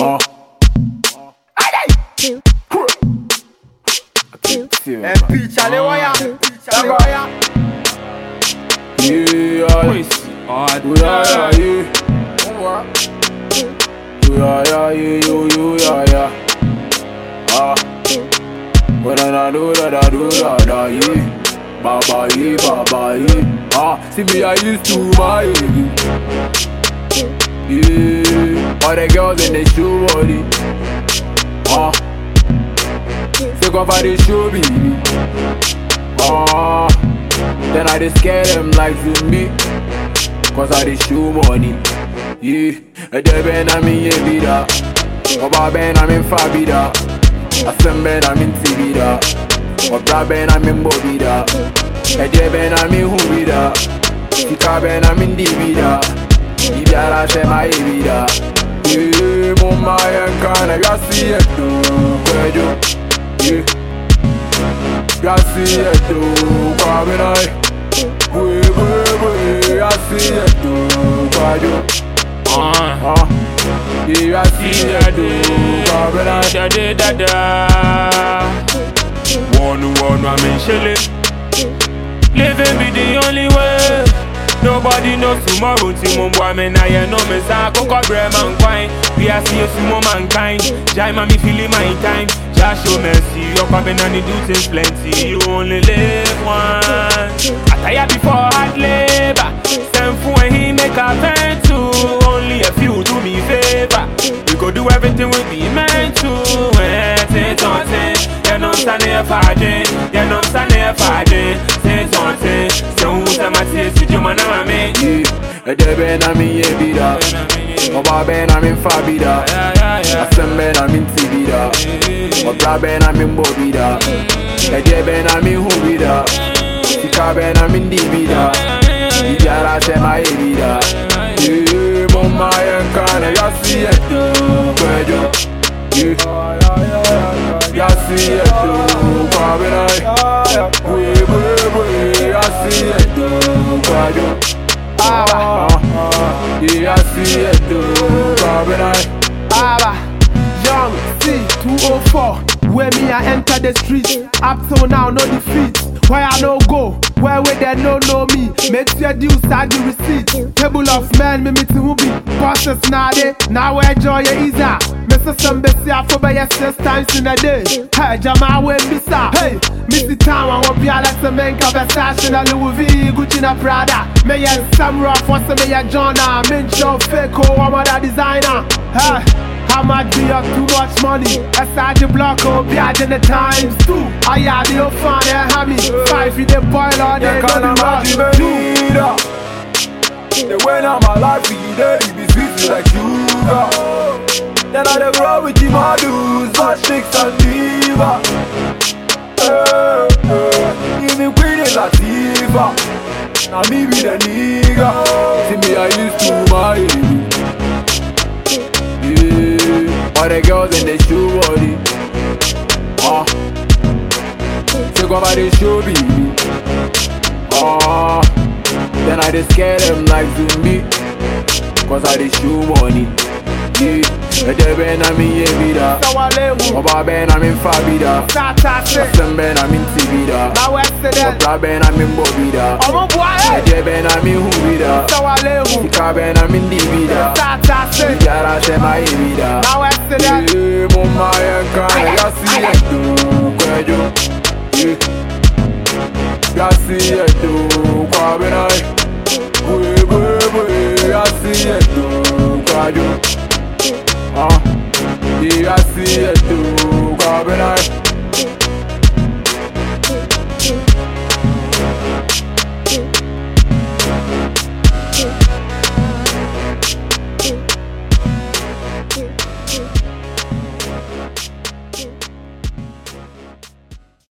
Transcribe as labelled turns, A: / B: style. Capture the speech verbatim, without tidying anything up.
A: Uh.
B: M P Charlie Wire, Charlie Wire.
A: Yeah,
B: Hard,
A: yeah, yeah, yeah. Yeah, yeah, yeah, yo, yo, yeah, yeah. Ah, when I do that, I do that, ah, yeah. Baba, yeah, baba, yeah. Ah, see me, I used to my yeah. All the girls in the show body. Ah, take off how they show baby. Ah, then I just scare them like to me, cause I dey show money. Yeah, a day ben I'm in Yebida, Oba ben I'm in Fabida, a sem ben I'm in Tibida, Oba ben I'm in Bobida, a day ben I'm in Hubida, Tika ben I'm in Dibida, Ibiara se ma Yebida. Yeah, mama yankana, ya see it too, kwejo. Yeah, ya see it too, kwabinai. We, we, we, I see it too, kwajo.
B: Uh,
A: Uh, yeah, I see it too, kwabinai.
B: da da da da. One one I'm in chillin'. Living be the only way. Nobody knows tomorrow. Timon boy me na ye no me sa koko bre man kwine. We are see you sumo mankind. Jai mami feeling my time. Just show mercy. Your coming and you do things plenty. You only live once. I tire before hard labor. Send for when he make a turn to. Only a few do me favor. We go do everything we be meant to. Say something. You know I'm standing here fighting. You know I'm standing here fighting. Say something. Say who's the matter? See you man I'm in.
A: Yeah, a day ben I'm in Yebida, Oba ben I'm in Fabida, a sem ben I'm in Tibida, Oba ben I'm in Bobida, a day ben I'm in Hubida, Tika ben I'm in Dibida, Ibiara se ma Yebida. Yeah, mama yankana, ya see it too, kwejo. Yeah, ya see it too, kwabinai. We, we, we, ya see it too, kwejo. Ah, yeah, I see it too, kwabinai.
C: Aba, young C two oh four. Where me I enter the streets. Up till now no defeat. Where I no go, where we they no know me. Make sure you side the receipt. Table of men, me meeting who be bosses now they. Now we enjoy your easy. Mister Some busy for by six times in a day. Hey, Jama when be sa. Hey, Missy Town I won't be a let some men cover fashion. A Louis V, Gucci na Prada. Me and Sam Rock, what's the me and Jonah. Min show fake, oh, I'm a designer. Hey. How much be up too much money? Aside the block, oh, be at the times two. I had the fun and hammy. Five feet the boil all day,
A: Can't
C: no rush.
A: imagine it. The way now my life is there, it be sweet like sugar. Then I dey grow with the models, hot chicks and diva. Hey, hey. Even Queen is a diva. Now me be the nigga. See me I used to my yeah. All the girls in the show body. Ah, take off how they show baby. Ah, then I just scare them like to me, cause I dey show money. Yeah, a day ben I'm in Yebida, Oba ben I'm in Fabida, a sem ben I'm in Tibida, Oba ben I'm in Bobida, a day ben I'm in Hubida, Tika ben I'm in Dibida, Ibiara se ma Yebida. Yeah, mama yankana, ya see it too, kwejo. Yeah, ya see it too, kwabinai. We, we, we, ya see it too, kwejo. Ah, yeah, I see it too, kwabinai.